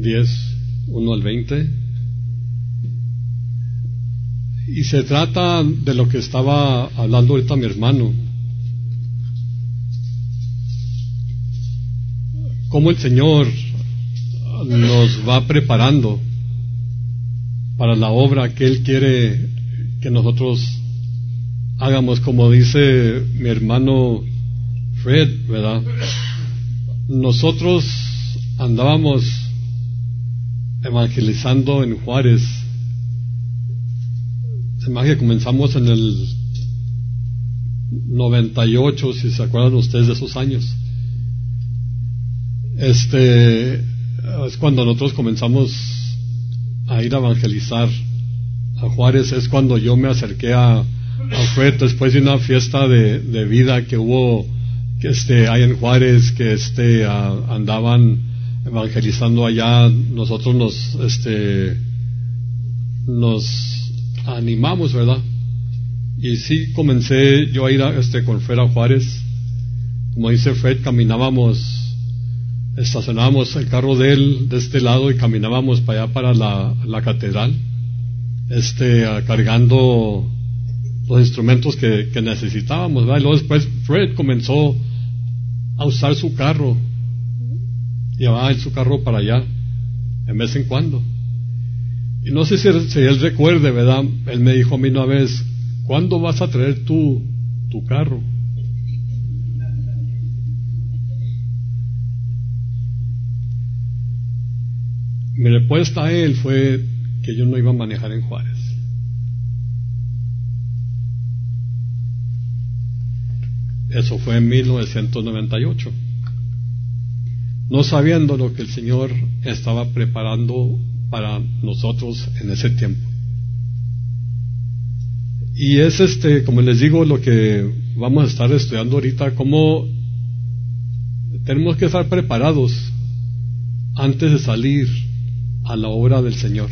10, 1 al 20. Y se trata de lo que estaba hablando ahorita mi hermano. Cómo el Señor nos va preparando para la obra que Él quiere que nosotros hagamos, como dice mi hermano Fred, ¿verdad? Nosotros andábamos evangelizando en Juárez. Se me hace que comenzamos en el 98, si se acuerdan ustedes de esos años. Es cuando nosotros comenzamos a ir a evangelizar a Juárez. Es cuando yo me acerqué a Fred después de una fiesta de vida que hubo ahí en Juárez, que andaban evangelizando allá. Nosotros nos animamos, ¿verdad? Y sí, comencé yo a ir con Fred a Juárez. Como dice Fred, estacionábamos el carro de él de este lado y caminábamos para allá, para la catedral, cargando los instrumentos que necesitábamos, ¿verdad? Y luego después Fred comenzó a usar su carro, llevaba su carro para allá de vez en cuando. Y no sé si él recuerde, ¿verdad? Él me dijo a mí una vez: ¿cuándo vas a traer tu carro? Mi respuesta a él fue que yo no iba a manejar en Juárez. Eso fue en 1998, no sabiendo lo que el Señor estaba preparando para nosotros en ese tiempo. Y es como les digo, lo que vamos a estar estudiando ahorita, cómo tenemos que estar preparados antes de salir a la obra del Señor.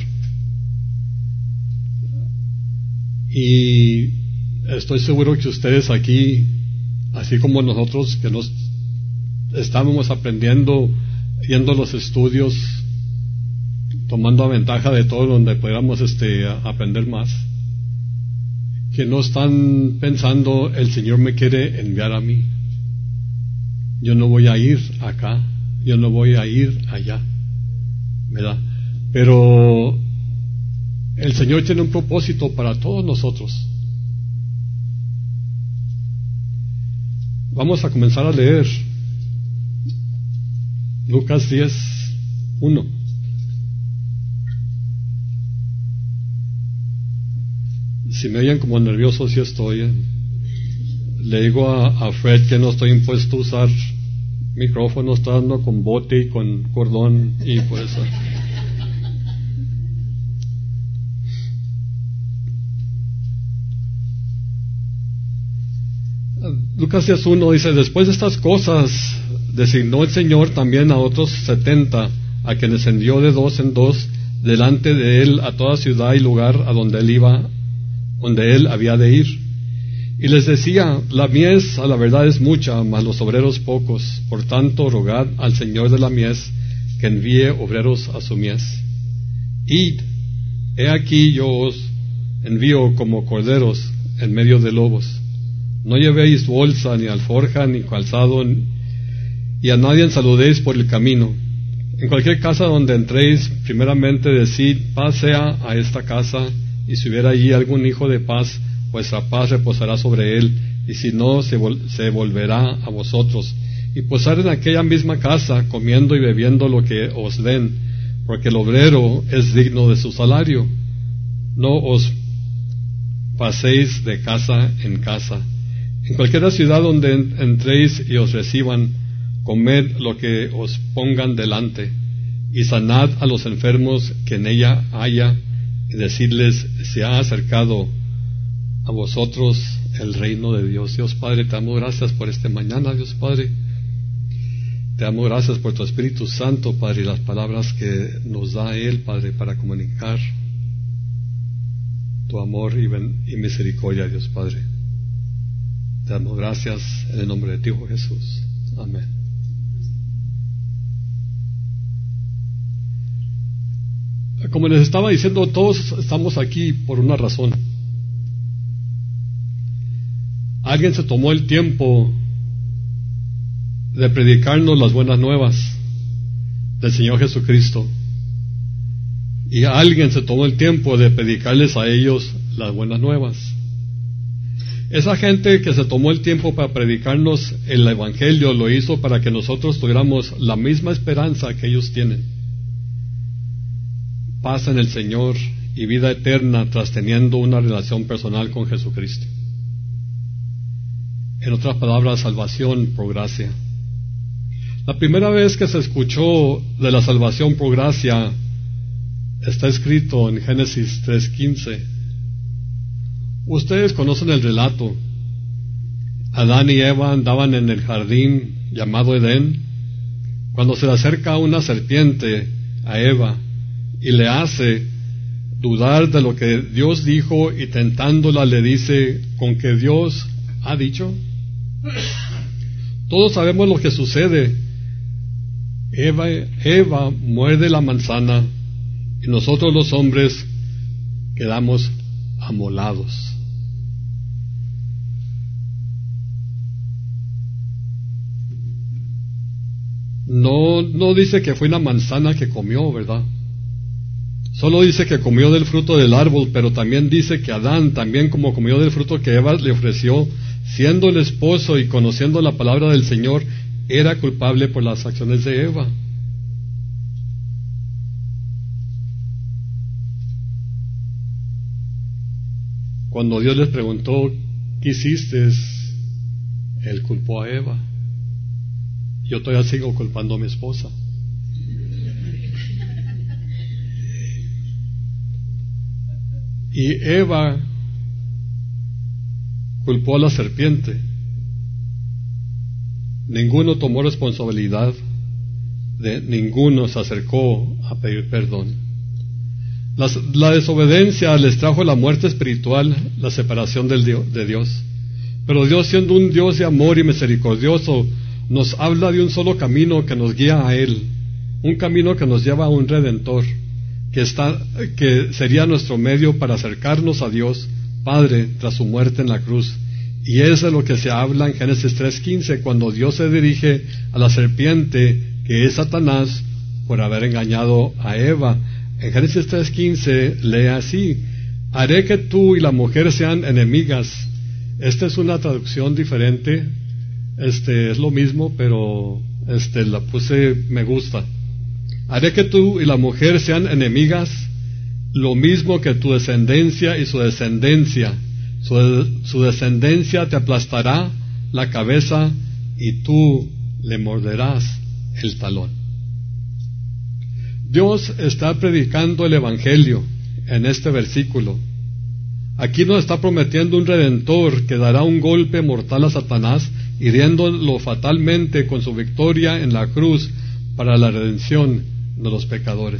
Y estoy seguro que ustedes aquí, así como nosotros que nos estábamos aprendiendo, yendo a los estudios, tomando ventaja de todo donde podamos aprender más, que no están pensando: el Señor me quiere enviar a mí, yo no voy a ir acá, yo no voy a ir allá, ¿verdad? Pero el Señor tiene un propósito para todos nosotros. Vamos a comenzar a leer Lucas 10, 1. Si me oyen como nervioso, sí estoy. Le digo a Fred que no estoy impuesto a usar micrófono, está dando con bote y con cordón, y pues Lucas 10:1 dice: después de estas cosas designó el Señor también a otros 70, a quienes envió de 2 en 2 delante de él a toda ciudad y lugar a donde él había de ir. Y les decía: la mies a la verdad es mucha, mas los obreros pocos. Por tanto, rogad al Señor de la mies que envíe obreros a su mies. Id, he aquí yo os envío como corderos en medio de lobos. No llevéis bolsa, ni alforja, ni calzado, y a nadie saludéis por el camino. En cualquier casa donde entréis, primeramente decid: paz sea a esta casa, y si hubiera allí algún hijo de paz, vuestra paz reposará sobre él, y si no, se volverá a vosotros. Y posar en aquella misma casa, comiendo y bebiendo lo que os den, porque el obrero es digno de su salario. No os paséis de casa en casa. En cualquier ciudad donde entréis y os reciban, comed lo que os pongan delante, y sanad a los enfermos que en ella haya, y decidles: se ha acercado a vosotros el reino de Dios. Dios Padre, te damos gracias por esta mañana, Dios Padre. Te damos gracias por tu Espíritu Santo, Padre, y las palabras que nos da Él, Padre, para comunicar tu amor y misericordia, Dios Padre. Te damos gracias en el nombre de ti, Hijo Jesús. Amén. Como les estaba diciendo, todos estamos aquí por una razón. Alguien se tomó el tiempo de predicarnos las buenas nuevas del Señor Jesucristo, y alguien se tomó el tiempo de predicarles a ellos las buenas nuevas. Esa gente que se tomó el tiempo para predicarnos el Evangelio lo hizo para que nosotros tuviéramos la misma esperanza que ellos tienen: paz en el Señor y vida eterna tras teniendo una relación personal con Jesucristo. En otras palabras, salvación por gracia. La primera vez que se escuchó de la salvación por gracia está escrito en Génesis 3:15. Ustedes conocen el relato. Adán y Eva andaban en el jardín llamado Edén, cuando se le acerca una serpiente a Eva y le hace dudar de lo que Dios dijo, y tentándola le dice: ¿con qué Dios ha dicho? Todos sabemos lo que sucede. Eva muerde la manzana y nosotros los hombres quedamos amolados. No dice que fue una manzana que comió, ¿verdad? Solo dice que comió del fruto del árbol, pero también dice que Adán, también como comió del fruto que Eva le ofreció, siendo el esposo y conociendo la palabra del Señor, era culpable por las acciones de Eva. Cuando Dios les preguntó: ¿qué hiciste?, Él culpó a Eva. Yo todavía sigo culpando a mi esposa. Y Eva culpó a la serpiente. Ninguno tomó responsabilidad, ninguno se acercó a pedir perdón. La desobediencia les trajo la muerte espiritual, la separación de Dios. Pero Dios, siendo un Dios de amor y misericordioso, nos habla de un solo camino que nos guía a Él, un camino que nos lleva a un Redentor, que sería nuestro medio para acercarnos a Dios Padre tras su muerte en la cruz. Y es de lo que se habla en Génesis 3:15, cuando Dios se dirige a la serpiente, que es Satanás, por haber engañado a Eva. En Génesis 3:15 lee así: haré que tú y la mujer sean enemigas. Esta es una traducción diferente, es lo mismo, pero la puse me gusta. Haré que tú y la mujer sean enemigas, lo mismo que tu descendencia y su descendencia. Su descendencia te aplastará la cabeza y tú le morderás el talón. Dios está predicando el Evangelio en este versículo. Aquí nos está prometiendo un Redentor que dará un golpe mortal a Satanás, hiriéndolo fatalmente con su victoria en la cruz para la redención de los pecadores.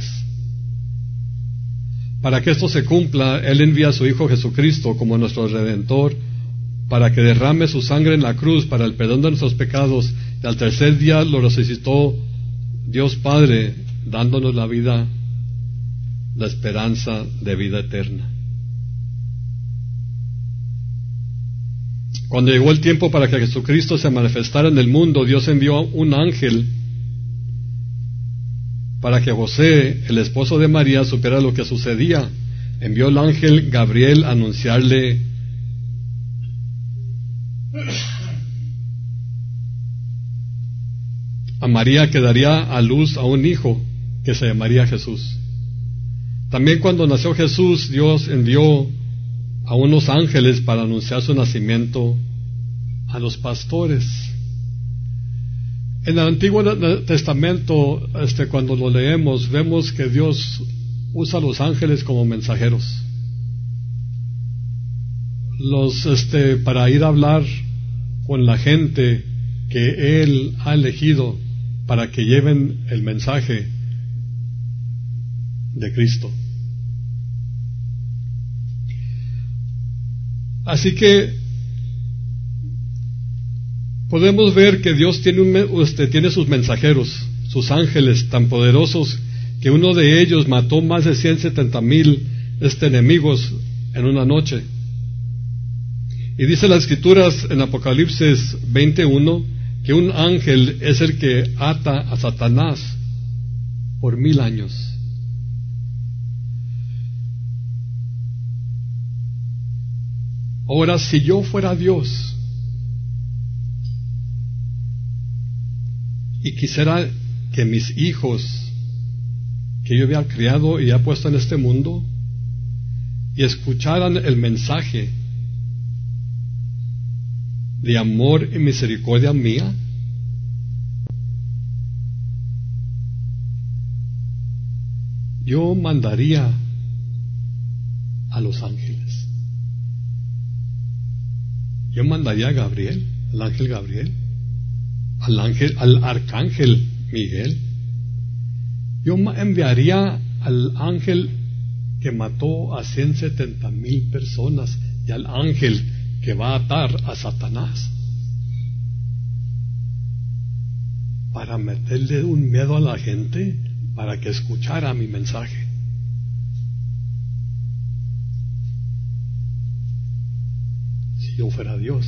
Para que esto se cumpla, Él envía a su Hijo Jesucristo como nuestro Redentor, para que derrame su sangre en la cruz para el perdón de nuestros pecados, y al tercer día lo resucitó Dios Padre, dándonos la vida, la esperanza de vida eterna. Cuando llegó el tiempo para que Jesucristo se manifestara en el mundo, Dios envió un ángel para que José, el esposo de María, supiera lo que sucedía. Envió el ángel Gabriel a anunciarle a María que daría a luz a un hijo que se llamaría Jesús. También cuando nació Jesús, Dios envió a unos ángeles para anunciar su nacimiento a los pastores. En el Antiguo Testamento, cuando lo leemos, vemos que Dios usa a los ángeles como mensajeros. Para ir a hablar con la gente que Él ha elegido para que lleven el mensaje de Cristo. Así que podemos ver que Dios tiene sus mensajeros, sus ángeles tan poderosos que uno de ellos mató más de 170,000 enemigos en una noche. Y dice las Escrituras en Apocalipsis 21 que un ángel es el que ata a Satanás por 1000 años. Ahora, si yo fuera Dios y quisiera que mis hijos que yo había criado y había puesto en este mundo y escucharan el mensaje de amor y misericordia mía, yo mandaría a los ángeles. Yo mandaría a Gabriel, al ángel Gabriel, al arcángel Miguel. Yo enviaría al ángel que mató a 170,000 personas y al ángel que va a atar a Satanás para meterle un miedo a la gente para que escuchara mi mensaje. Si yo fuera Dios.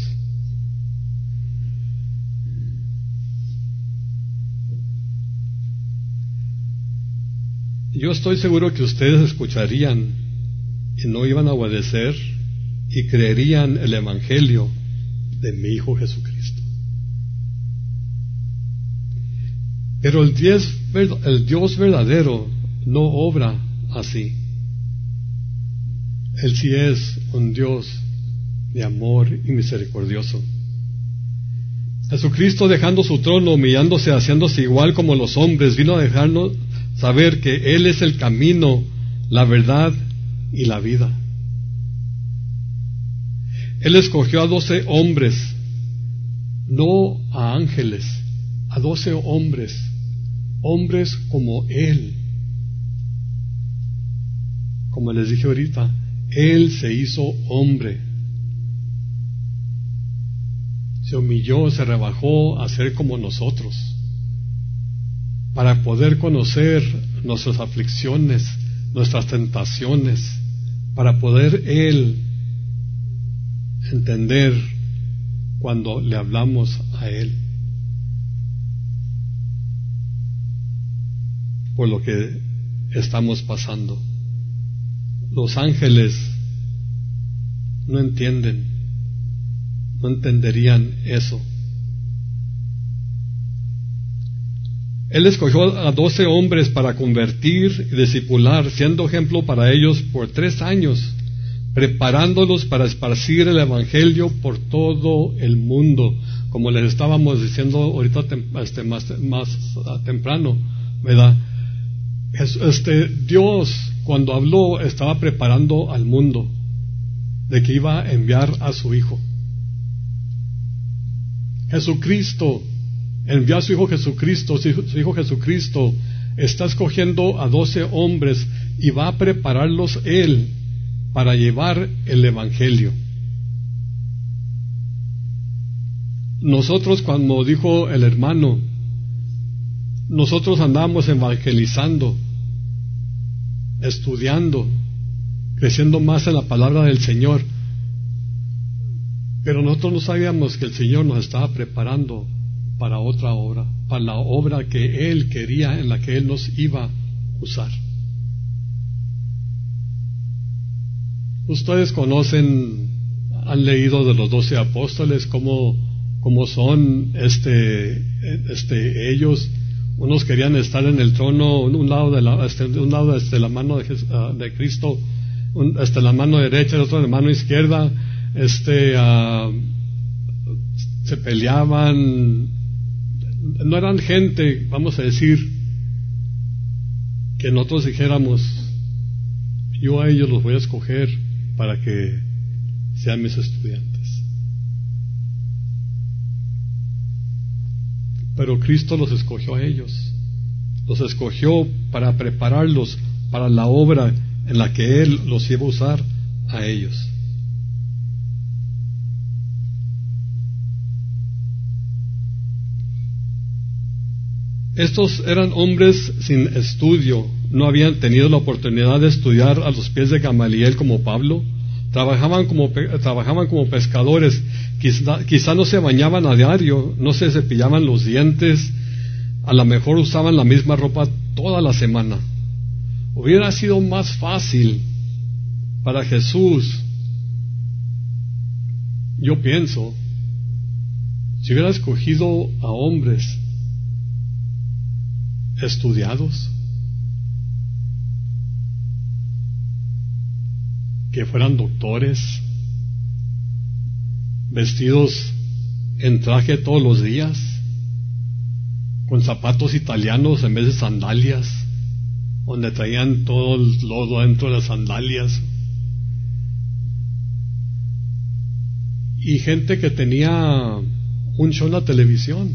Yo estoy seguro que ustedes escucharían y no iban a obedecer y creerían el Evangelio de mi Hijo Jesucristo. Pero el Dios verdadero no obra así. Él sí es un Dios de amor y misericordioso. Jesucristo, dejando su trono, humillándose, haciéndose igual como los hombres, vino a dejarnos saber que Él es el camino, la verdad y la vida. Él escogió a 12 hombres, no a ángeles, a 12 hombres, hombres como Él. Como les dije ahorita, Él se hizo hombre. Se humilló, se rebajó a ser como nosotros, para poder conocer nuestras aflicciones, nuestras tentaciones, para poder Él entender cuando le hablamos a Él por lo que estamos pasando. Los ángeles no entienden, no entenderían eso. Él escogió a 12 hombres para convertir y discipular, siendo ejemplo para ellos por 3 años, preparándolos para esparcir el Evangelio por todo el mundo, como les estábamos diciendo ahorita más temprano, ¿verdad? Dios, cuando habló, estaba preparando al mundo de que iba a enviar a su Hijo. Jesucristo envió a su Hijo Jesucristo. Su Hijo Jesucristo está escogiendo a 12 hombres y va a prepararlos Él para llevar el Evangelio. Nosotros, como dijo el hermano, nosotros andamos evangelizando, estudiando, creciendo más en la palabra del Señor, pero nosotros no sabíamos que el Señor nos estaba preparando para otra obra, para la obra que Él quería, en la que Él nos iba a usar. Ustedes conocen, han leído de los 12 apóstoles, cómo son ellos. Unos querían estar en el trono, un lado de la mano de Cristo, la mano derecha, el otro de la mano izquierda. Se peleaban. No eran gente, vamos a decir, que nosotros dijéramos, yo a ellos los voy a escoger para que sean mis estudiantes. Pero Cristo los escogió a ellos, los escogió para prepararlos para la obra en la que Él los iba a usar a ellos. Estos eran hombres sin estudio, no habían tenido la oportunidad de estudiar a los pies de Gamaliel como Pablo. Trabajaban como pescadores, quizá no se bañaban a diario, no se cepillaban los dientes, a lo mejor usaban la misma ropa toda la semana. Hubiera sido más fácil para Jesús, yo pienso, si hubiera escogido a hombres estudiados, que fueran doctores, vestidos en traje todos los días, con zapatos italianos en vez de sandalias, donde traían todo el lodo dentro de las sandalias, y gente que tenía un show en la televisión.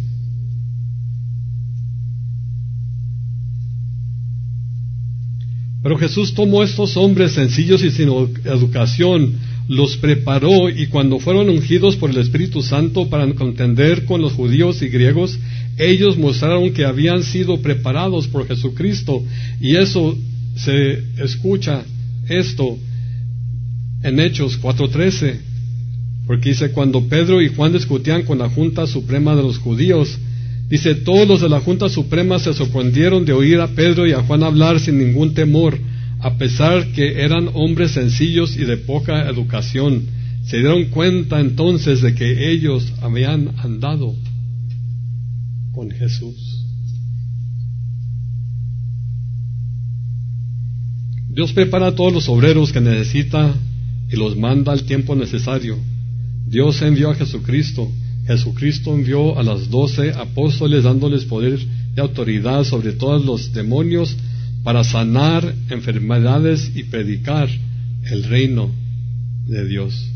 Pero Jesús tomó estos hombres sencillos y sin educación, los preparó, y cuando fueron ungidos por el Espíritu Santo para contender con los judíos y griegos, ellos mostraron que habían sido preparados por Jesucristo. Y eso se escucha esto en Hechos 4:13, porque dice: cuando Pedro y Juan discutían con la Junta Suprema de los judíos, dice, todos los de la Junta Suprema se sorprendieron de oír a Pedro y a Juan hablar sin ningún temor, a pesar que eran hombres sencillos y de poca educación. Se dieron cuenta entonces de que ellos habían andado con Jesús. Dios prepara a todos los obreros que necesita y los manda al tiempo necesario. Dios envió a Jesucristo. Jesucristo envió a los 12 apóstoles dándoles poder y autoridad sobre todos los demonios para sanar enfermedades y predicar el reino de Dios.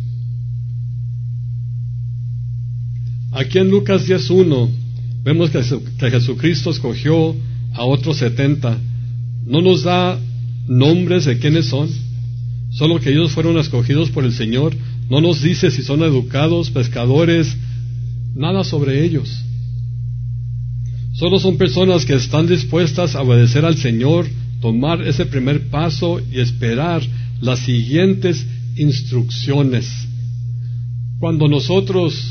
Aquí en Lucas 10:1 vemos que Jesucristo escogió a otros 70. No nos da nombres de quiénes son, solo que ellos fueron escogidos por el Señor. No nos dice si son educados, pescadores, nada sobre ellos. Solo son personas que están dispuestas a obedecer al Señor, tomar ese primer paso y esperar las siguientes instrucciones. Cuando nosotros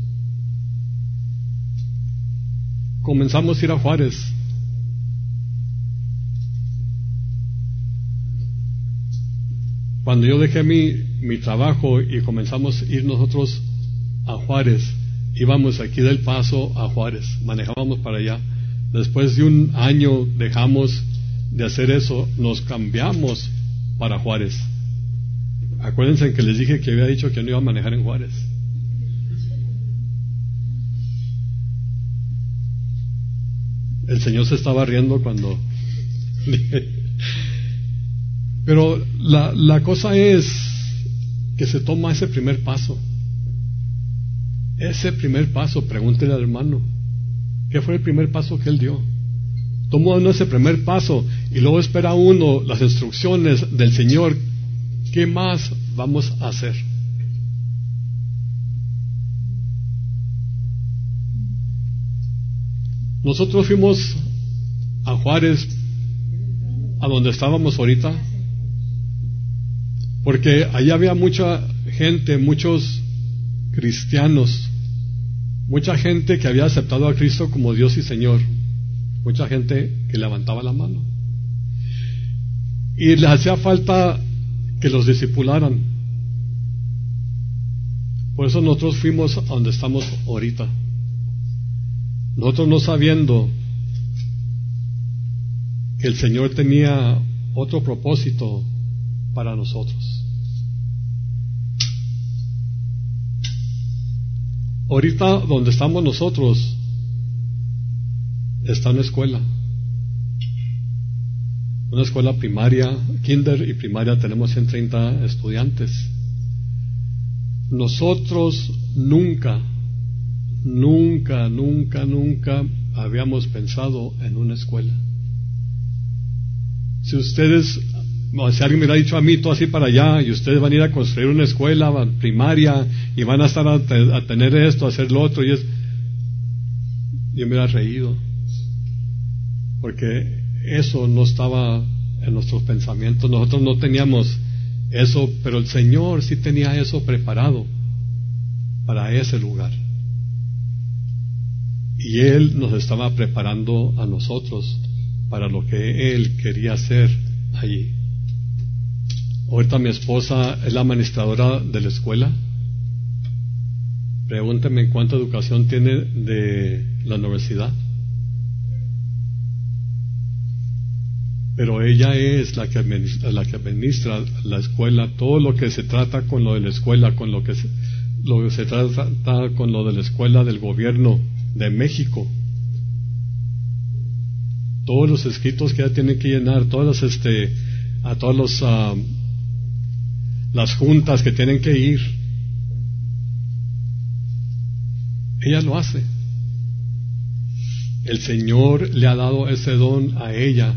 comenzamos a ir a Juárez, cuando yo dejé mi trabajo y comenzamos a ir nosotros a Juárez, íbamos aquí del Paso a Juárez, manejábamos para allá. Después de un año dejamos de hacer eso, nos cambiamos para Juárez. Acuérdense que les dije que había dicho que no iba a manejar en Juárez. El Señor se estaba riendo cuando pero la cosa es que se toma ese primer paso. Ese primer paso, pregúntele al hermano, ¿qué fue el primer paso que él dio? Tomó uno ese primer paso y luego espera uno las instrucciones del Señor. ¿Qué más vamos a hacer? Nosotros fuimos a Juárez, a donde estábamos ahorita, porque allá había mucha gente, muchos cristianos, mucha gente que había aceptado a Cristo como Dios y Señor, mucha gente que levantaba la mano y les hacía falta que los discipularan. Por eso nosotros fuimos a donde estamos ahorita, nosotros no sabiendo que el Señor tenía otro propósito para nosotros. Ahorita donde estamos nosotros está una escuela primaria, kinder y primaria, tenemos 130 estudiantes. Nosotros nunca habíamos pensado en una escuela. Si alguien me hubiera dicho a mí, tú así para allá, y ustedes van a ir a construir una escuela primaria y van a estar a tener esto, a hacer lo otro, yo me hubiera reído, porque eso no estaba en nuestros pensamientos. Nosotros no teníamos eso, pero el Señor sí tenía eso preparado para ese lugar. Y Él nos estaba preparando a nosotros para lo que Él quería hacer allí. Ahorita mi esposa es la administradora de la escuela. Pregúnteme en cuánta educación tiene de la universidad. Pero ella es la que administra la escuela, todo lo que se trata con lo de la escuela, con lo que se trata con lo de la escuela del gobierno de México. Todos los escritos que ella tiene que llenar, todas las juntas que tienen que ir, ella lo hace. El Señor le ha dado ese don a ella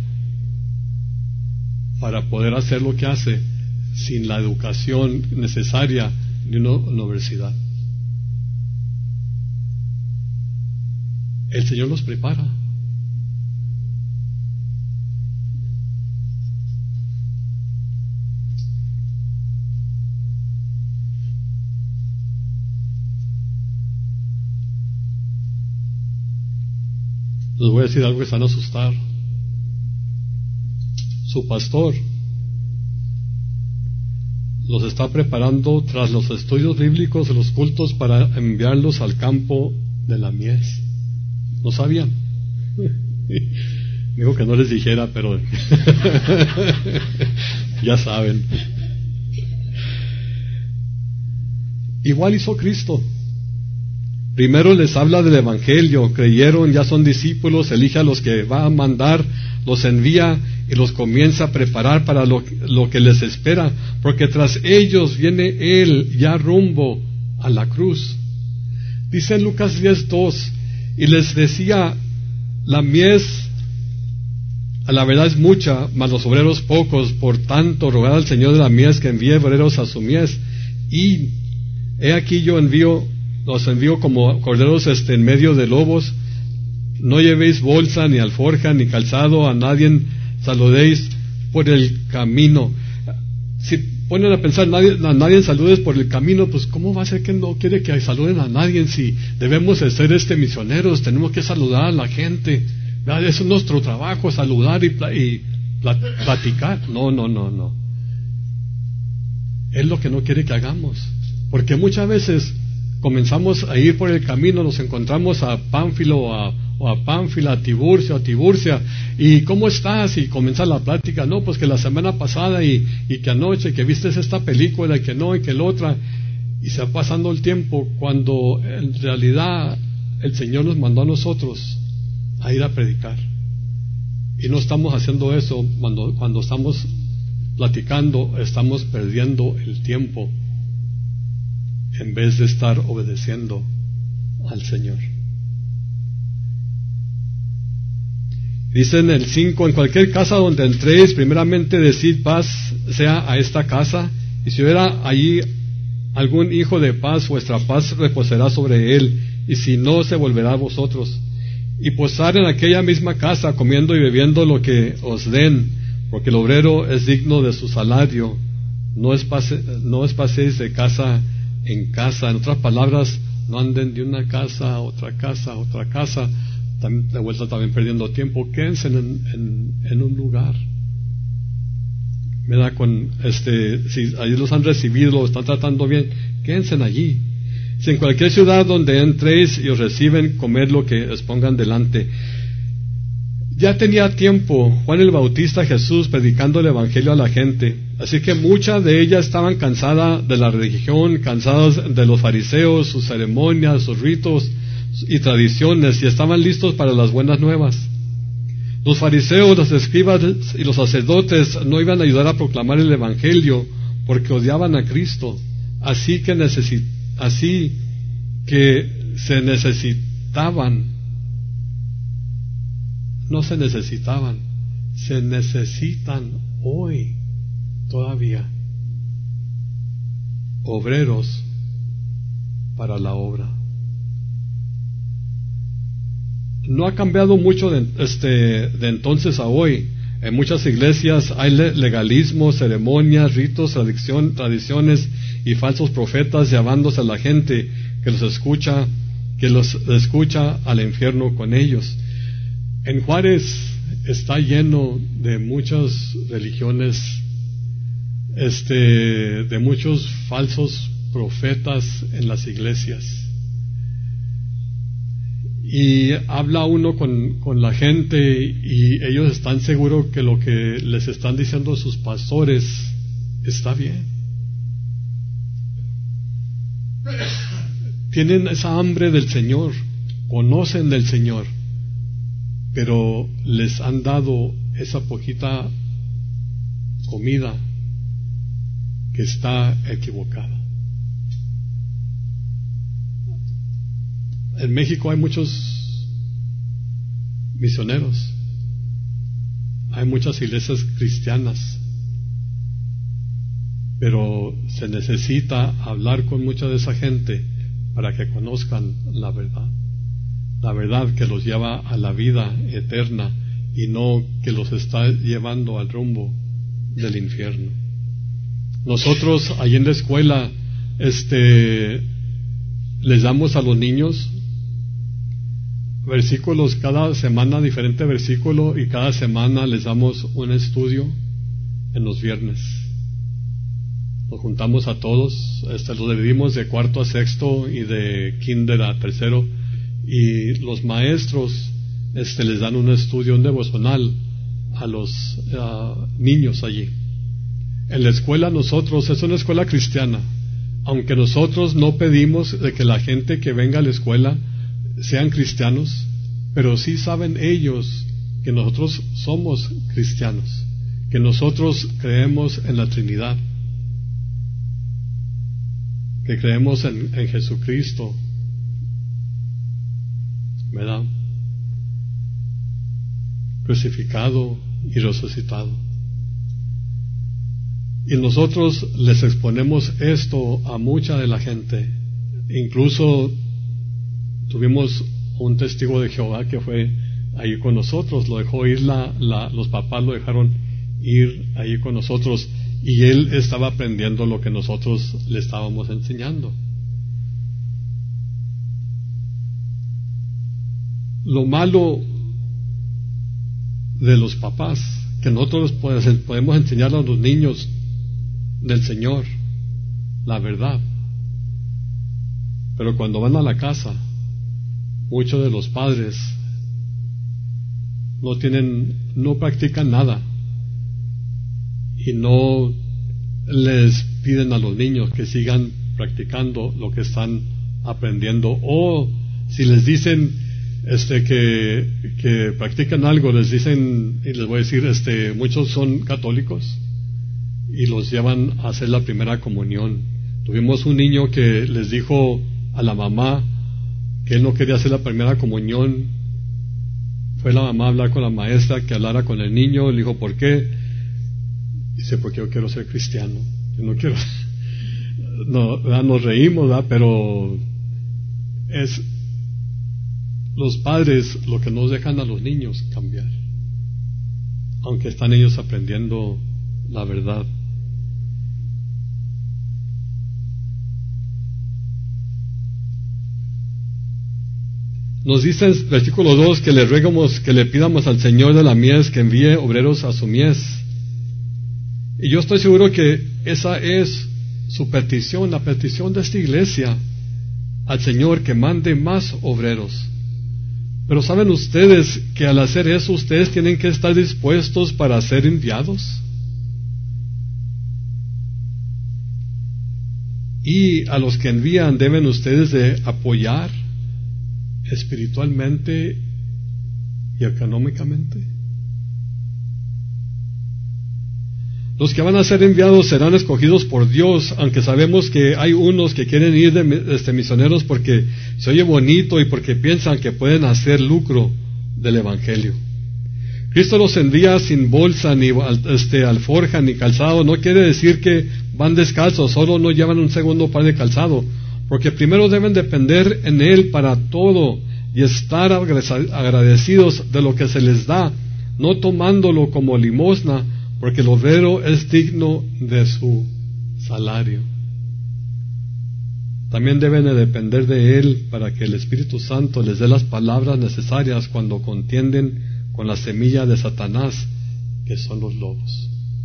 para poder hacer lo que hace sin la educación necesaria de una universidad. El Señor los prepara. Les voy a decir algo que se van a asustar. Su pastor los está preparando tras los estudios bíblicos de los cultos para enviarlos al campo de la mies. ¿No sabían? Digo que no les dijera, pero ya saben. Igual hizo Cristo. Primero les habla del Evangelio, creyeron, ya son discípulos, elige a los que va a mandar, los envía y los comienza a preparar para lo que les espera, porque tras ellos viene Él ya rumbo a la cruz. Dice en Lucas 10:2, y les decía, la mies a la verdad es mucha, mas los obreros pocos, por tanto rogad al Señor de la mies que envíe obreros a su mies. Y he aquí yo los envío como corderos en medio de lobos. No llevéis bolsa, ni alforja, ni calzado, a nadie saludéis por el camino. Si ponen a pensar, a nadie saludes por el camino, pues ¿cómo va a ser que no quiere que saluden a nadie? Si debemos de ser misioneros, tenemos que saludar a la gente. ¿Verdad? Eso es nuestro trabajo, saludar y platicar. No. Es lo que no quiere que hagamos. Porque muchas veces comenzamos a ir por el camino, nos encontramos a Pánfilo o a Pánfila, a Tiburcia, y ¿cómo estás? Y comienza la plática, no, pues que la semana pasada y que anoche, que viste esta película, y que no, y que la otra, y se va pasando el tiempo, cuando en realidad el Señor nos mandó a nosotros a ir a predicar, y no estamos haciendo eso. Cuando estamos platicando, estamos perdiendo el tiempo en vez de estar obedeciendo al Señor. Dice en el 5, en cualquier casa donde entréis, primeramente decid paz sea a esta casa, y si hubiera allí algún hijo de paz, vuestra paz reposará sobre él, y si no, se volverá a vosotros. Y posar en aquella misma casa, comiendo y bebiendo lo que os den, porque el obrero es digno de su salario. No paséis de casa en casa. En otras palabras, no anden de una casa a otra casa, de vuelta también perdiendo tiempo. Quédense en un lugar. ¿Verdad? Si ahí los han recibido, los están tratando bien, quédense allí. Si en cualquier ciudad donde entréis y os reciben, comed lo que os pongan delante. Ya tenía tiempo Juan el Bautista, Jesús, predicando el Evangelio a la gente. Así que muchas de ellas estaban cansadas de la religión, cansadas de los fariseos, sus ceremonias, sus ritos y tradiciones, y estaban listos para las buenas nuevas. Los fariseos, los escribas y los sacerdotes no iban a ayudar a proclamar el Evangelio porque odiaban a Cristo. Así que se necesitaban. No se necesitaban, se necesitan hoy todavía obreros para la obra. no ha cambiado mucho de entonces a hoy. En muchas iglesias hay legalismo, ceremonias, ritos, tradiciones y falsos profetas llevándose a la gente que los escucha al infierno con ellos. En Juárez está lleno de muchas religiones, de muchos falsos profetas en las iglesias. Y habla uno con la gente y ellos están seguros que lo que les están diciendo sus pastores está bien. Tienen esa hambre del Señor, conocen del Señor, pero les han dado esa poquita comida que está equivocada. En México hay muchos misioneros, hay muchas iglesias cristianas, pero se necesita hablar con mucha de esa gente para que conozcan la verdad que los lleva a la vida eterna y no que los está llevando al rumbo del infierno. Nosotros allí en la escuela les damos a los niños versículos cada semana, diferente versículo, y cada semana les damos un estudio en los viernes. Nos juntamos a todos, los dividimos de cuarto a sexto y de kinder a tercero, y los maestros les dan un estudio, un devocional a los niños allí. En la escuela nosotros, es una escuela cristiana, aunque nosotros no pedimos de que la gente que venga a la escuela sean cristianos, pero sí saben ellos que nosotros somos cristianos, que nosotros creemos en la Trinidad, que creemos en Jesucristo, ¿verdad? Crucificado y resucitado. Y nosotros les exponemos esto a mucha de la gente. Incluso tuvimos un testigo de Jehová que fue ahí con nosotros, lo dejó ir los papás lo dejaron ir ahí con nosotros, y él estaba aprendiendo lo que nosotros le estábamos enseñando. Lo malo de los papás, que nosotros podemos enseñarle a los niños del Señor la verdad, pero cuando van a la casa, muchos de los padres no practican nada y no les piden a los niños que sigan practicando lo que están aprendiendo, o si les dicen que practican algo, les dicen, y les voy a decir, muchos son católicos y los llevan a hacer la primera comunión. Tuvimos un niño que les dijo a la mamá que él no quería hacer la primera comunión. Fue la mamá a hablar con la maestra que hablara con el niño. Le dijo, ¿por qué? Dice, porque yo quiero ser cristiano, yo no quiero. No, nos reímos, ¿verdad? Pero es los padres lo que nos dejan a los niños cambiar, aunque están ellos aprendiendo la verdad. Nos dice en versículo 2 que le ruegamos, que le pidamos al Señor de la mies que envíe obreros a su mies. Y yo estoy seguro que esa es su petición, la petición de esta iglesia al Señor, que mande más obreros. Pero ¿saben ustedes que al hacer eso ustedes tienen que estar dispuestos para ser enviados? Y a los que envían deben ustedes de apoyar espiritualmente y económicamente. Los que van a ser enviados serán escogidos por Dios, aunque sabemos que hay unos que quieren ir de misioneros porque se oye bonito y porque piensan que pueden hacer lucro del Evangelio. Cristo los envía sin bolsa, ni alforja, ni calzado. No quiere decir que van descalzos, solo no llevan un segundo par de calzado, porque primero deben depender en Él para todo, y estar agradecidos de lo que se les da, no tomándolo como limosna, porque el obrero es digno de su salario. También deben de depender de Él para que el Espíritu Santo les dé las palabras necesarias cuando contienden con la semilla de Satanás, que son los lobos.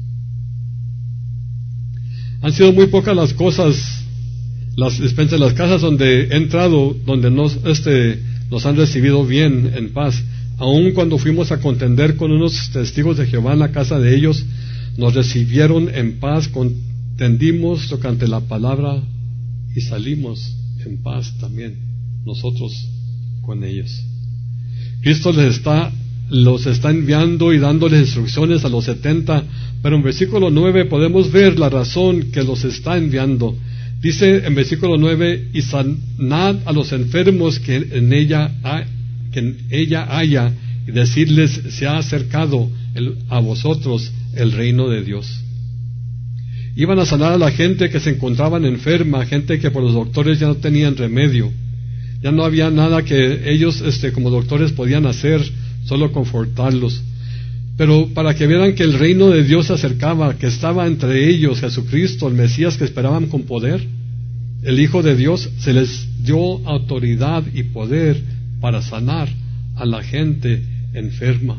Han sido muy pocas las cosas, las casas donde he entrado, donde nos han recibido bien, en paz. Aun cuando fuimos a contender con unos testigos de Jehová en la casa de ellos, nos recibieron en paz, contendimos tocante la palabra y salimos en paz también, nosotros con ellos. Cristo los está enviando y dándoles instrucciones a los 70, pero en versículo 9 podemos ver la razón que los está enviando. Dice en versículo 9, y sanad a los enfermos que en ella haya, y decirles, se ha acercado a vosotros el reino de Dios. Iban a sanar a la gente que se encontraban enferma, gente que por los doctores ya no tenían remedio, ya no había nada que ellos como doctores podían hacer, solo confortarlos. Pero para que vieran que el reino de Dios se acercaba, que estaba entre ellos Jesucristo, el Mesías que esperaban con poder, el Hijo de Dios, se les dio autoridad y poder para sanar a la gente enferma.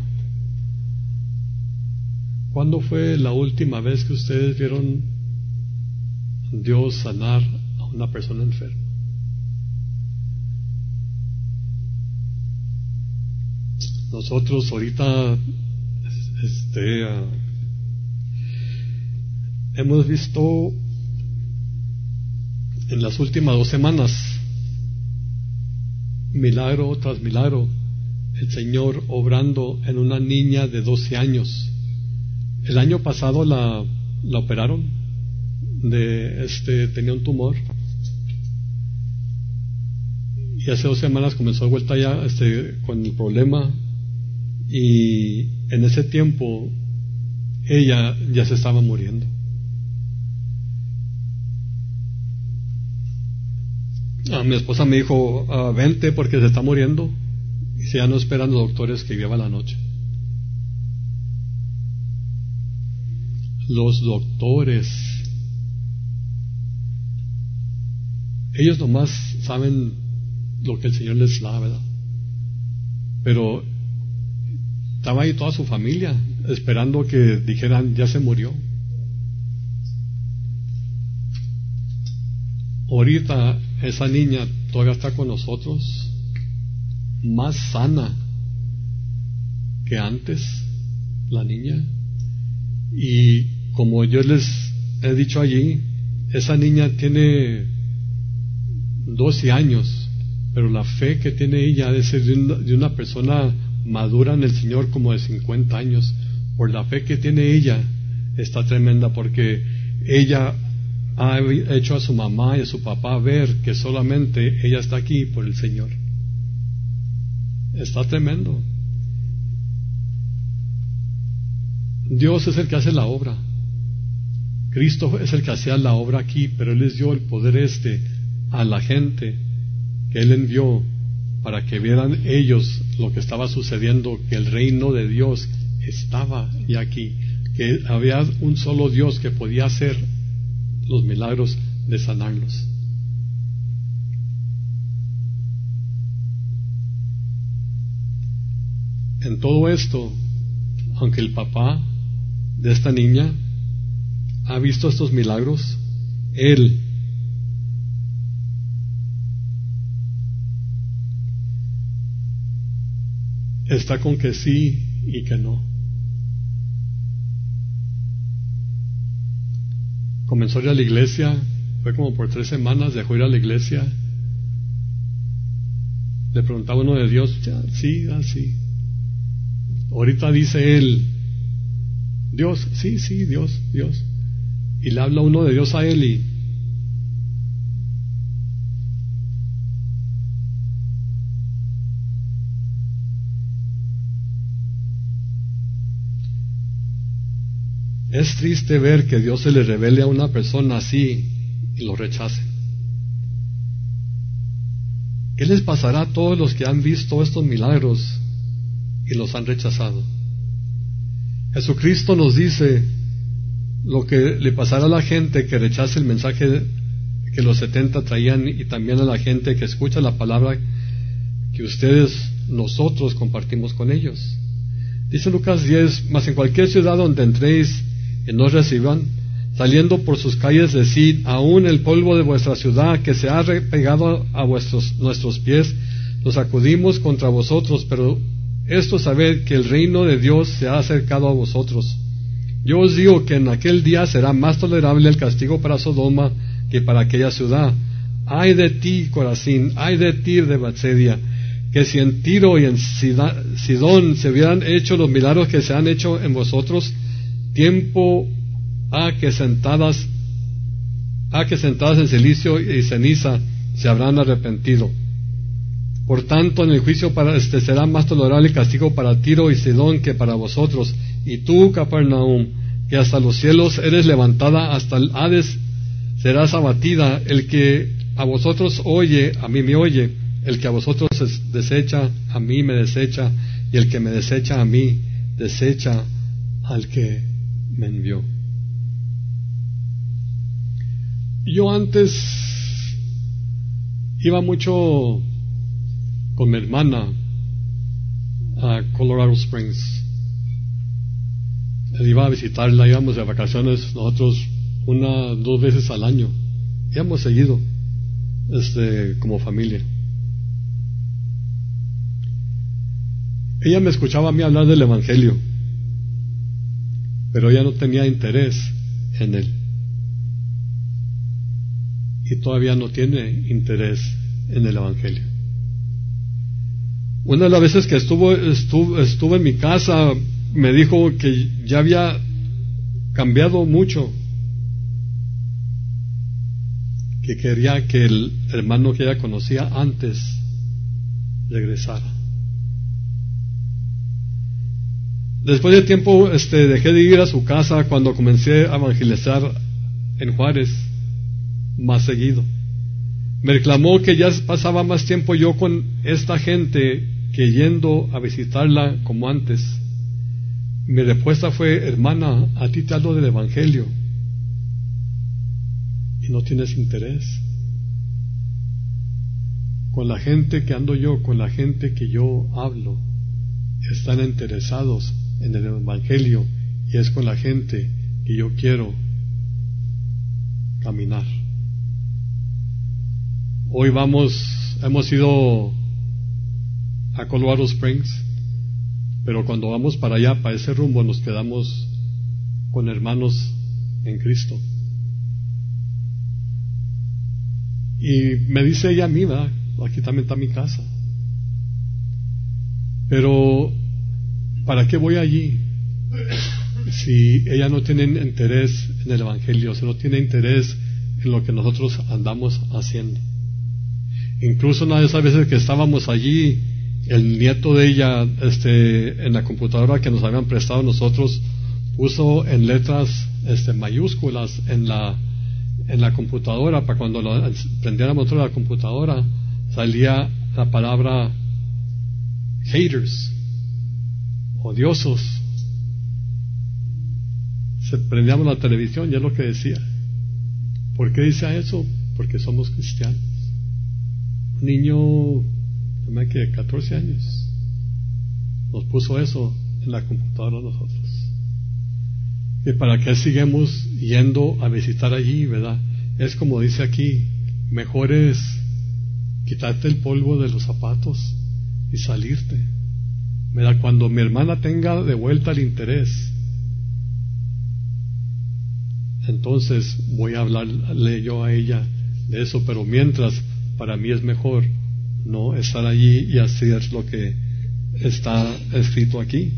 ¿Cuándo fue la última vez que ustedes vieron a Dios sanar a una persona enferma? Nosotros ahorita hemos visto en las últimas 2 semanas, milagro tras milagro, el Señor obrando en una niña de 12 años. El año pasado la operaron, tenía un tumor, y hace 2 semanas comenzó de vuelta ya con el problema, y en ese tiempo ella ya se estaba muriendo. Mi esposa me dijo, vente porque se está muriendo, y si ya no esperan los doctores que lleva la noche. Los doctores, ellos nomás saben lo que el Señor les da, ¿verdad? Pero estaba ahí toda su familia esperando que dijeran, ya se murió. Ahorita esa niña todavía está con nosotros, más sana que antes, la niña. Y como yo les he dicho allí, esa niña tiene 12 años, pero la fe que tiene ella ha de ser de una persona madura en el Señor, como de 50 años. Por la fe que tiene ella, está tremenda, porque ella ha hecho a su mamá y a su papá ver que solamente ella está aquí por el Señor. Está tremendo. Dios es el que hace la obra. Cristo es el que hacía la obra aquí, pero Él les dio el poder a la gente que Él envió para que vieran ellos lo que estaba sucediendo, que el reino de Dios estaba ya aquí, que había un solo Dios que podía hacer los milagros de sanarlos. En todo esto, aunque el papá de esta niña ha visto estos milagros, él está con que sí y que no. Comenzó a ir a la iglesia, fue como por 3 semanas, dejó ir a la iglesia. Le preguntaba uno de Dios, ya, sí, así. Ahorita dice él, Dios, sí, Dios. Y le habla uno de Dios a él y es triste ver que Dios se le revele a una persona así y lo rechace. ¿Qué les pasará a todos los que han visto estos milagros y los han rechazado? Jesucristo nos dice lo que le pasará a la gente que rechace el mensaje que los 70 traían, y también a la gente que escucha la palabra que nosotros compartimos con ellos. Dice Lucas 10: mas en cualquier ciudad donde entréis y no os reciban, saliendo por sus calles, decid: aún el polvo de vuestra ciudad que se ha repegado a nuestros pies, lo sacudimos contra vosotros, pero esto sabed que el reino de Dios se ha acercado a vosotros. Yo os digo que en aquel día será más tolerable el castigo para Sodoma que para aquella ciudad. Ay de ti, Corazín, ay de ti, de Betsaida, que si en Tiro y en Sidón se hubieran hecho los milagros que se han hecho en vosotros, tiempo que sentadas en cilicio y ceniza se habrán arrepentido. Por tanto, en el juicio será más tolerable el castigo para Tiro y Sidón que para vosotros. Y tú, Capernaum, que hasta los cielos eres levantada, hasta el Hades serás abatida. El que a vosotros oye, a mí me oye; el que a vosotros desecha, a mí me desecha; y el que me desecha a mí, desecha al que me envió. Yo antes iba mucho con mi hermana a Colorado Springs. Iba a visitarla, íbamos de vacaciones nosotros 1-2 veces al año. Íbamos seguido, como familia. Ella me escuchaba a mí hablar del Evangelio, pero ella no tenía interés en él. Y todavía no tiene interés en el Evangelio. Una de las veces que estuvo en mi casa, me dijo que ya había cambiado mucho, que quería que el hermano que ella conocía antes regresara. Después de tiempo dejé de ir a su casa cuando comencé a evangelizar en Juárez más seguido. Me reclamó que ya pasaba más tiempo yo con esta gente que yendo a visitarla como antes. Mi respuesta fue: hermana, a ti te hablo del Evangelio y no tienes interés. Con la gente que ando yo, con la gente que yo hablo, están interesados en el Evangelio, y es con la gente que yo quiero caminar. Hoy hemos ido a Colorado Springs, pero cuando vamos para allá, para ese rumbo, nos quedamos con hermanos en Cristo. Y me dice ella a mí, ¿verdad? Aquí también está mi casa. Pero, ¿para qué voy allí? Si ella no tiene interés en el Evangelio, si no tiene interés en lo que nosotros andamos haciendo. Incluso una de esas veces que estábamos allí, el nieto de ella, en la computadora que nos habían prestado nosotros, puso en letras mayúsculas en la computadora, para cuando prendiéramos nosotros la computadora salía la palabra haters, odiosos. Prendíamos la televisión y es lo que decía. ¿Por qué dice eso? Porque somos cristianos. Un niño de 14 años nos puso eso en la computadora a nosotros. ¿Y para qué seguimos yendo a visitar allí, verdad? Es como dice aquí: mejor es quitarte el polvo de los zapatos y salirte, ¿verdad? Cuando mi hermana tenga de vuelta el interés, entonces voy a hablarle yo a ella de eso. Pero mientras, para mí es mejor no estar allí y hacer lo que está escrito aquí.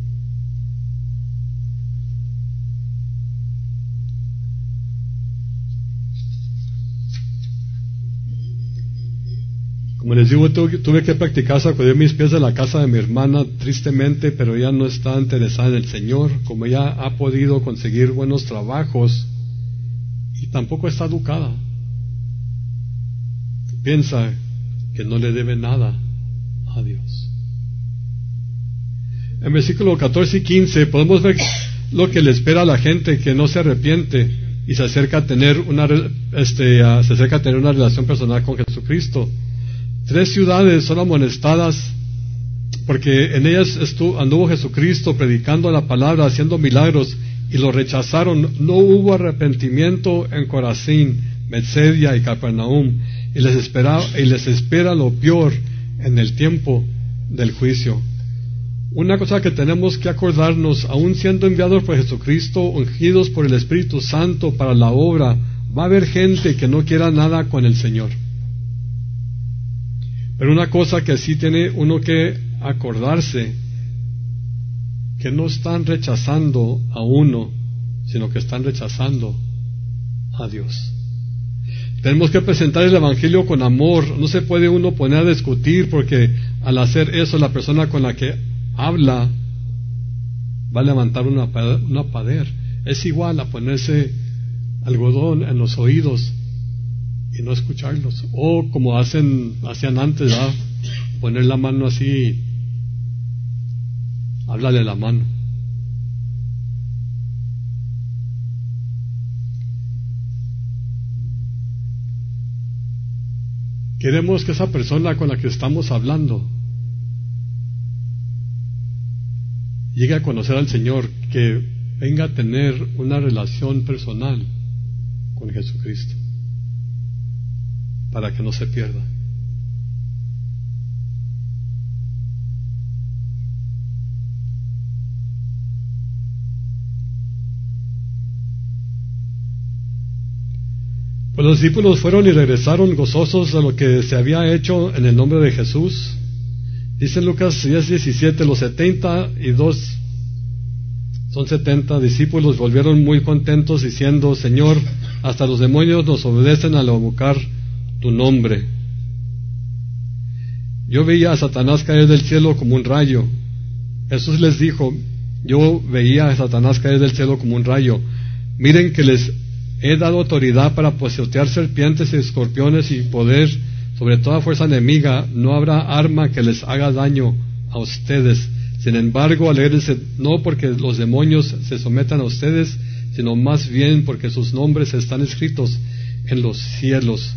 Como les digo, tuve que practicar sacudir mis pies de la casa de mi hermana, tristemente, pero ella no está interesada en el Señor. Como ella ha podido conseguir buenos trabajos y tampoco está educada, piensa que no le debe nada a Dios. En versículos 14 y 15 podemos ver lo que le espera a la gente que no se arrepiente y se acerca a tener una relación personal con Jesucristo. 3 ciudades son amonestadas porque en ellas anduvo Jesucristo predicando la palabra, haciendo milagros, y lo rechazaron. No hubo arrepentimiento en Corazín, Betsaida y Capernaum, y les espera lo peor en el tiempo del juicio. Una cosa que tenemos que acordarnos, aun siendo enviados por Jesucristo, ungidos por el Espíritu Santo para la obra, va a haber gente que no quiera nada con el Señor. Pero una cosa que sí tiene uno que acordarse, que no están rechazando a uno, sino que están rechazando a Dios. Tenemos que presentar el Evangelio con amor. No se puede uno poner a discutir, porque al hacer eso la persona con la que habla va a levantar una pader. Es igual a ponerse algodón en los oídos y no escucharlos, o como hacían antes, ¿verdad? Poner la mano así, háblale la mano. Queremos que esa persona con la que estamos hablando llegue a conocer al Señor, que venga a tener una relación personal con Jesucristo, para que no se pierda. Pues los discípulos fueron y regresaron gozosos de lo que se había hecho en el nombre de Jesús. Dice en Lucas 10:17, los 72, son 70 discípulos, volvieron muy contentos diciendo: Señor, hasta los demonios nos obedecen al invocar tu nombre. Yo veía a Satanás caer del cielo como un rayo. Jesús les dijo: yo veía a Satanás caer del cielo como un rayo. Miren que les he dado autoridad para pisotear serpientes y escorpiones y poder sobre toda fuerza enemiga. No habrá arma que les haga daño a ustedes. Sin embargo, alégrense no porque los demonios se sometan a ustedes, sino más bien porque sus nombres están escritos en los cielos.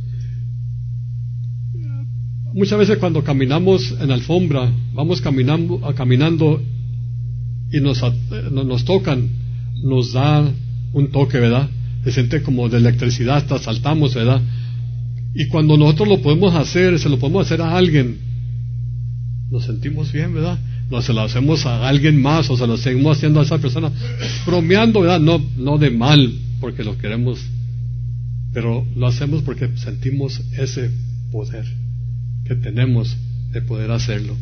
Muchas veces cuando caminamos en alfombra, vamos caminando y nos tocan, nos da un toque, ¿verdad? Se siente como de electricidad, hasta saltamos, ¿verdad? Y cuando nosotros lo podemos hacer, se lo podemos hacer a alguien, nos sentimos bien, ¿verdad? No se lo hacemos a alguien más, o se lo seguimos haciendo a esa persona, bromeando, ¿verdad? No de mal, porque lo queremos, pero lo hacemos porque sentimos ese poder que tenemos de poder hacerlo.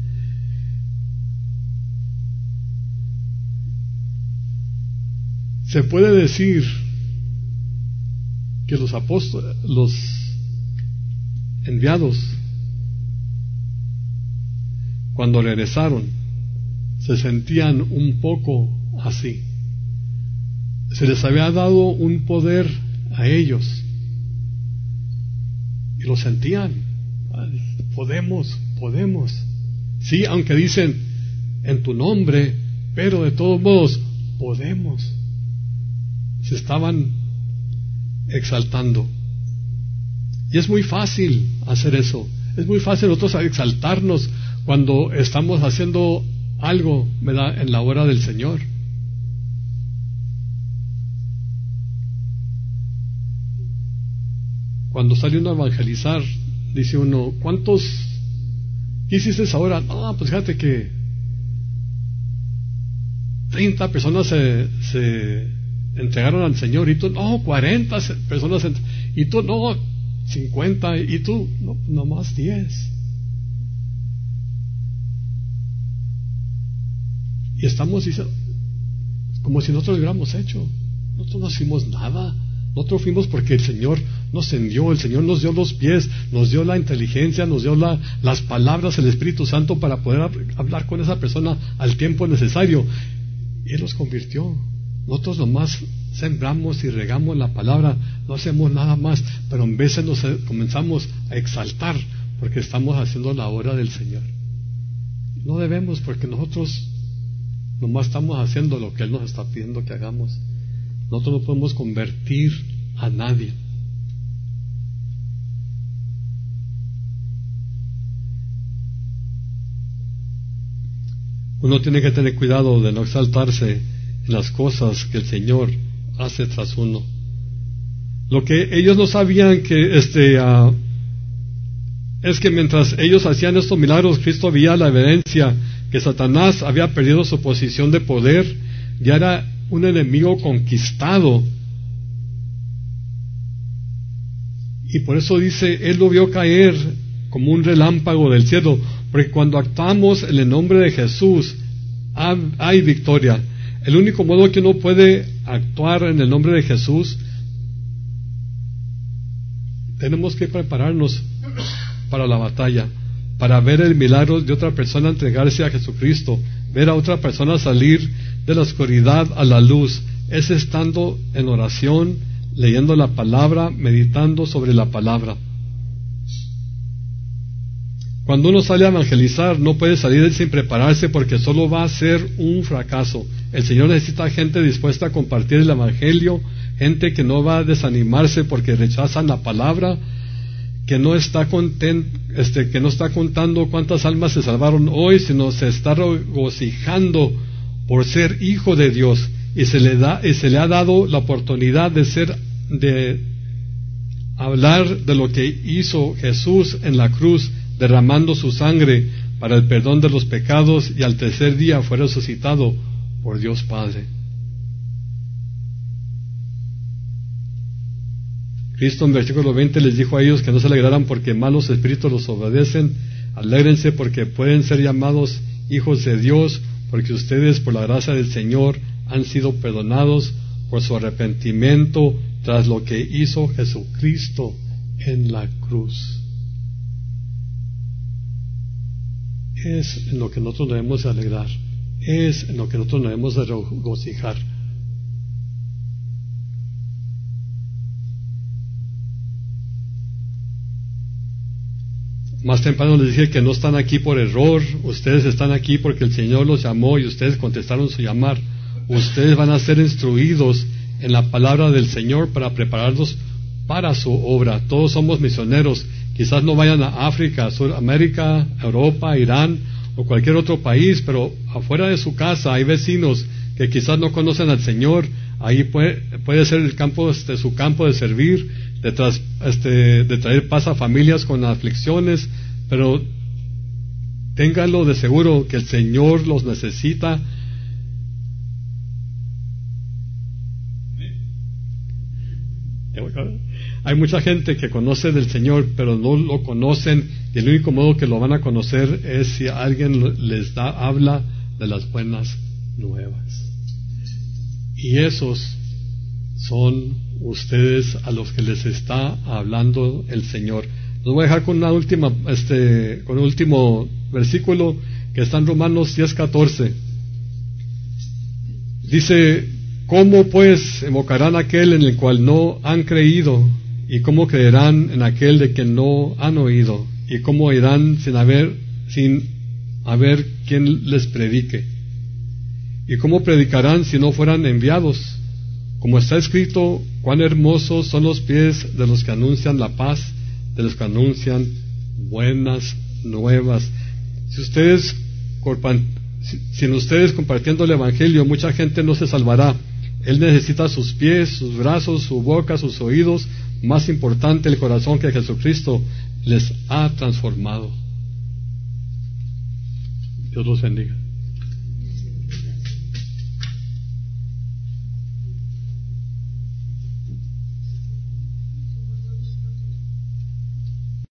Se puede decir que los apóstoles, los enviados, cuando regresaron, se sentían un poco así. Se les había dado un poder a ellos y lo sentían. Podemos. Sí, aunque dicen en tu nombre, pero de todos modos podemos. Se estaban exaltando. Y es muy fácil hacer eso. Es muy fácil nosotros exaltarnos cuando estamos haciendo algo, ¿verdad?, en la obra del Señor. Cuando sale uno a evangelizar, dice uno: ¿qué hiciste ahora? No, pues fíjate que 30 personas se entregaron al Señor, y tú, no, 40 personas, y tú, no, 50, y tú, no más 10. Y estamos diciendo, como si nosotros lo hubiéramos hecho. Nosotros no hicimos nada. Nosotros fuimos porque el Señor nos envió, el Señor nos dio los pies, nos dio la inteligencia, nos dio las palabras, el Espíritu Santo para poder hablar con esa persona al tiempo necesario. Él los convirtió. Nosotros nomás sembramos y regamos la palabra, no hacemos nada más, pero en veces nos comenzamos a exaltar porque estamos haciendo la obra del Señor. No debemos, porque nosotros nomás estamos haciendo lo que Él nos está pidiendo que hagamos. Nosotros no podemos convertir a nadie. Uno tiene que tener cuidado de no exaltarse en las cosas que el Señor hace tras uno. Lo que ellos no sabían que es que mientras ellos hacían estos milagros, Cristo veía la evidencia que Satanás había perdido su posición de poder, ya era un enemigo conquistado. Y por eso dice, Él lo vio caer como un relámpago del cielo, porque cuando actuamos en el nombre de Jesús, hay victoria. El único modo que uno puede actuar en el nombre de Jesús, tenemos que prepararnos para la batalla, para ver el milagro de otra persona entregarse a Jesucristo, ver a otra persona salir de la oscuridad a la luz. Es estando en oración, leyendo la palabra, meditando sobre la palabra. Cuando uno sale a evangelizar, no puede salir sin prepararse, porque solo va a ser un fracaso. El Señor necesita gente dispuesta a compartir el evangelio, gente que no va a desanimarse porque rechazan la palabra, que no está que no está contando cuántas almas se salvaron hoy, sino se está regocijando por ser hijo de Dios, y se le ha dado la oportunidad de hablar de lo que hizo Jesús en la cruz, derramando su sangre para el perdón de los pecados, y al tercer día fue resucitado por Dios Padre. Cristo en versículo 20 les dijo a ellos que no se alegraran porque malos espíritus los obedecen. Alégrense porque pueden ser llamados hijos de Dios, porque ustedes por la gracia del Señor han sido perdonados por su arrepentimiento tras lo que hizo Jesucristo en la cruz. Es en lo que nosotros debemos de alegrar, es en lo que nosotros debemos de regocijar. Más temprano les dije que no están aquí por error, ustedes están aquí porque el Señor los llamó y ustedes contestaron su llamar. Ustedes van a ser instruidos en la palabra del Señor para prepararlos para su obra. Todos somos misioneros. Quizás no vayan a África, Sudamérica, Europa, Irán o cualquier otro país, pero afuera de su casa hay vecinos que quizás no conocen al Señor. Ahí puede ser el campo, su campo de servir, de traer paz a familias con aflicciones, pero ténganlo de seguro que el Señor los necesita. Hay mucha gente que conoce del Señor, pero no lo conocen, y el único modo que lo van a conocer es si alguien habla de las buenas nuevas. Y esos son ustedes a los que les está hablando el Señor. Los voy a dejar con una última, con un último versículo que está en Romanos 10:14. Dice: ¿cómo pues invocarán a aquel en el cual no han creído? ¿Y cómo creerán en aquel de que no han oído? ¿Y cómo oirán sin haber quien les predique? ¿Y cómo predicarán si no fueran enviados? Como está escrito: cuán hermosos son los pies de los que anuncian la paz, de los que anuncian buenas nuevas. Sin ustedes compartiendo el Evangelio, mucha gente no se salvará. Él necesita sus pies, sus brazos, su boca, sus oídos, más importante, el corazón que Jesucristo les ha transformado. Dios los bendiga.